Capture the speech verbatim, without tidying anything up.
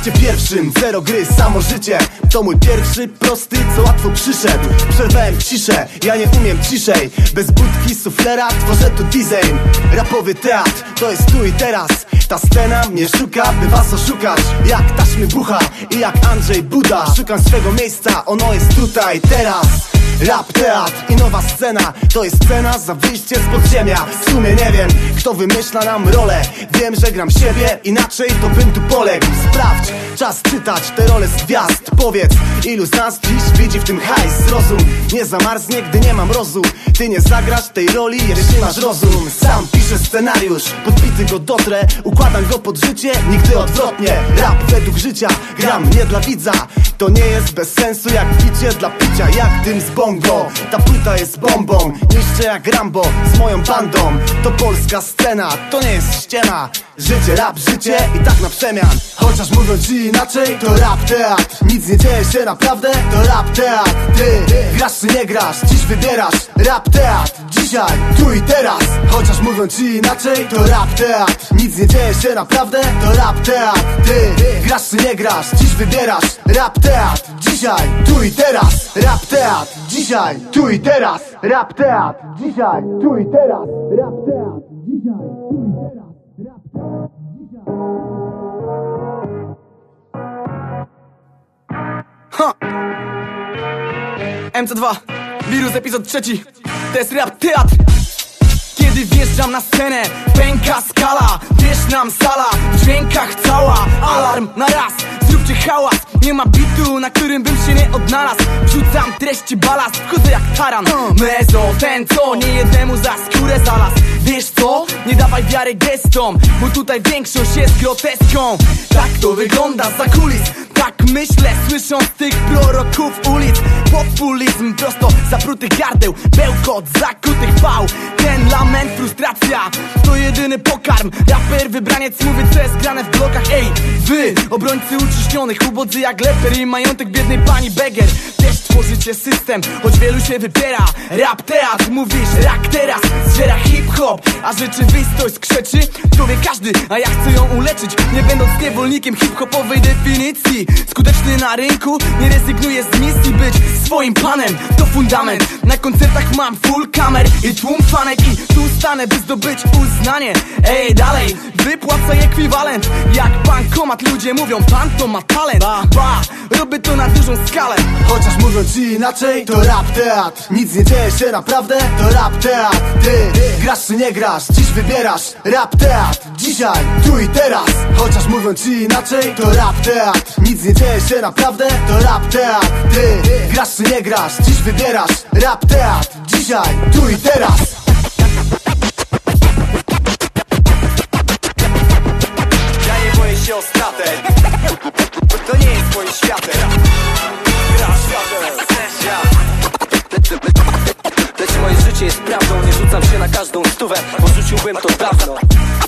akcie pierwszym, zero gry, samo życie. To mój pierwszy, prosty, co łatwo przyszedł. Przerwałem ciszę, ja nie umiem ciszej. Bez budki, suflera, tworzę tu design. Rapowy teatr, to jest tu i teraz. Ta scena mnie szuka, by was oszukać. Jak taśmy bucha i jak Andrzej Buda. Szukam swego miejsca, ono jest tutaj, teraz. Rap, teatr i nowa scena. To jest cena za wyjście z podziemia. W sumie nie wiem, kto wymyśla nam rolę. Wiem, że gram siebie, inaczej to bym tu poległ. Sprawdź, czas czytać te role z gwiazd. Powiedz, ilu z nas dziś widzi w tym hajs. Zrozum, nie zamarznie, gdy nie mam rozu. Ty nie zagrasz tej roli, jeśli masz rozum. Sam piszę scenariusz, podbity go dotrę. Układam go pod życie, nigdy odwrotnie. Rap według życia, gram nie dla widza. To nie jest bez sensu jak picie dla picia. Jak dym z bongo, ta płyta jest bombą. Niszczę jak Rambo z moją bandą. To polska scena, to nie jest ściema. Życie, rap, życie i tak na przemian. Chociaż mówiąc ci inaczej, to rap, teatr. Nic nie dzieje się naprawdę, to rap, teatr. Ty grasz czy nie grasz, dziś wybierasz. Rap, teatr, dzisiaj, tu i teraz. Chociaż mówiąc ci inaczej, to rap, teatr. Nic nie dzieje się naprawdę, to rap, teatr. Ty grasz czy nie grasz, dziś wybierasz. Rap, teatr, dzisiaj, tu i teraz. Rap, teatr, dzisiaj, tu i teraz. Rap, teatr, dzisiaj, tu i teraz. Rap, teatr, dzisiaj, tu i teraz. Rap, teatr, dzisiaj. Ha! M C dwa, Wirus, epizod trzeci. To jest rap, teatr. Kiedy wjeżdżam na scenę, pęka skala. Wiesz nam sala, w dźwiękach cała. Alarm na raz, zróbcie hałas. Nie ma bitu, na którym bym się nie odnalazł. Wrzucam treści balast, wchodzę jak taran. Mezo, ten co, nie jednemu za skórę zalas. Wiesz co? Nie dawaj wiary gestom, bo tutaj większość jest groteską. Tak to wygląda za kulis. Tak myślę, słysząc tych proroków ulic. Populizm prosto zaprutych gardeł. Bełkot zakutych pał. Ten lament, frustracja, to jedyny pokarm. Raper, wybraniec, mówi co jest grane w blokach. Ej, wy, obrońcy uciśnionych, ubodzy jak leper i majątek biednej pani Beger. Też tworzycie system, choć wielu się wypiera. Rap, teatr, mówisz rak teraz. Zżera hip-hop, a rzeczywistość skrzeczy. To wie każdy, a ja chcę ją uleczyć. Nie będąc niewolnikiem hip-hopowej definicji. Skuteczny na rynku, nie rezygnuję z misji. Być swoim panem, to fundament. Na koncertach mam full kamer i tłum fanek. I tu stanę, by zdobyć uznanie. Ej, dalej, wypłacaj ekwiwalent. Jak bankomat, ludzie mówią, pan to ma talent. Ba, ba, robię to na dużą skalę. Chociaż mówiąc ci inaczej, to rap, teatr. Nic nie dzieje się naprawdę, to rap, teatr. Ty grasz czy nie grasz, dziś wybierasz. Rap, teatr, dzisiaj, tu i teraz. Chociaż mówiąc ci inaczej, to rap, teatr. Nic nie dzieje się naprawdę, to rap, teatr. Ty grasz czy nie grasz, dziś wybierasz. Rap, teatr, dzisiaj, tu i teraz. Ja nie boję się o stratę. To nie jest moim światem. Gra światem. Lecz moje życie jest prawdą. Nie rzucam się na każdą stówę, bo rzuciłbym to dawno.